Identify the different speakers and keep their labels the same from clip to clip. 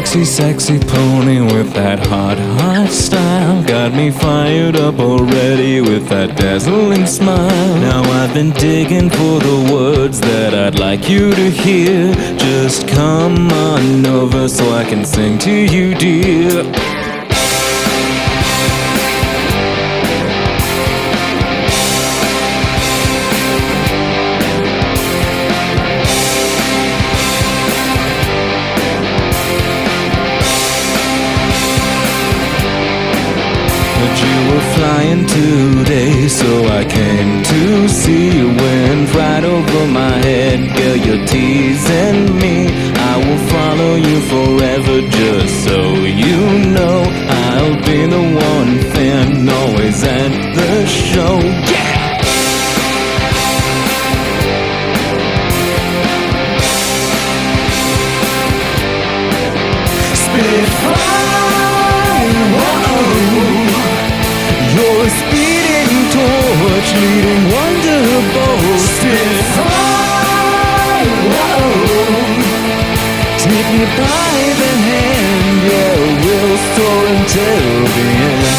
Speaker 1: sexy, sexy pony with that hot, hot style. Got me fired up already with that dazzling smile. Now I've been digging for the words that I'd like you to hear. Just come on over so I can sing to you, dear. You were flying today, so I came to see you. Went right over my head, girl, you're teasing me. I will follow you forever, just so you know. I'll be the one fan, always at the show, yeah! Spitfire, whoa. You're a speeding torch, leading wonderbolt. Spitfire, whoa. Take me by the hand, yeah, we'll soar until the end.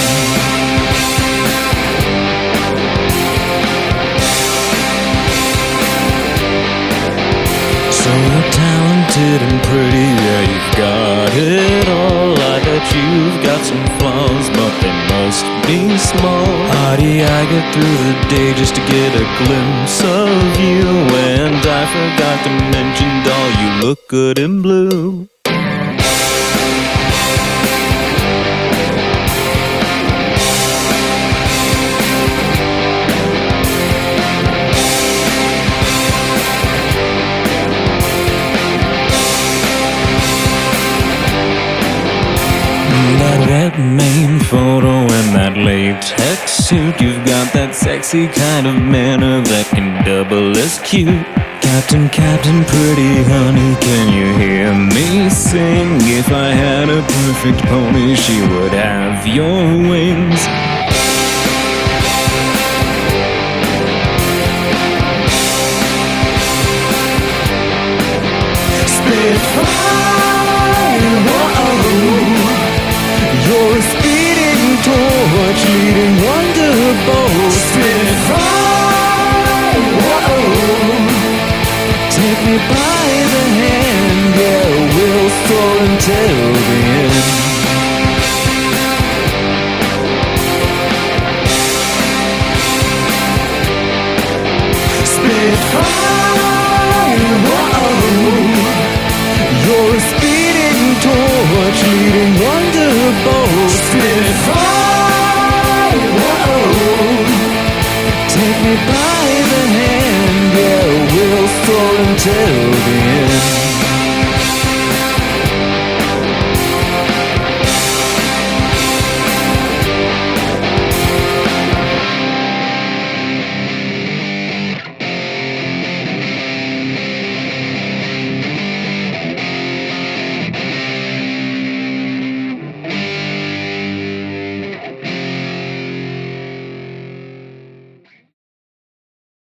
Speaker 1: So you're talented and pretty, yeah, you've got it all. I bet you've got some flaws, but they must be small. Hardy, I get through the day just to get a glimpse of you. And I forgot to mention, doll, you look good in blue. That red mane photo and that latex suit. You've got that sexy kind of manner that can double as cute. Captain, Captain, pretty honey, can you hear me sing? If I had a perfect pony, she would have your wings. Spitfire, whoa. You're a speeding torch, leading wonderbolt. Spitfire, whoa. Take me by the hand, yeah, we'll soar until the end. Spitfire, whoa. You're a speeding torch, leading wonderbolt. Spitfire, whoa. Take me by the hand, yeah, we'll soar until the end.